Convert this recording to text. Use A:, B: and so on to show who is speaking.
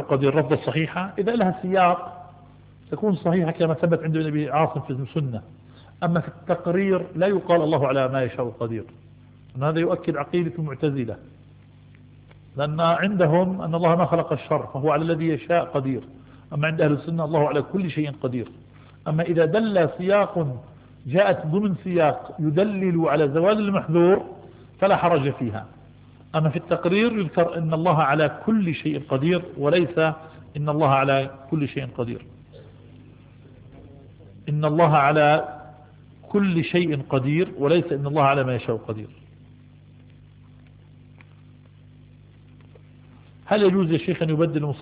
A: يشاء قدير رفض الصحيحة إذا لها سياق تكون صحيحة كما ثبت عند ابن عاصم في السنة. أما في التقرير لا يقال الله على ما يشاء قدير، هذا يؤكد عقيدة المعتزلة، لأن عندهم أن الله ما خلق الشر فهو على الذي يشاء قدير، أما عند أهل السنة الله على كل شيء قدير. أما إذا دل سياق جاءت ضمن سياق يدلل على زوال المحذور فلا حرج فيها. أما في التقرير يذكر أن الله على كل شيء قدير وليس إن الله على كل شيء قدير. إن الله على كل شيء قدير وليس إن الله على ما يشاء قدير. هل يجوز يا شيخ أن يبدل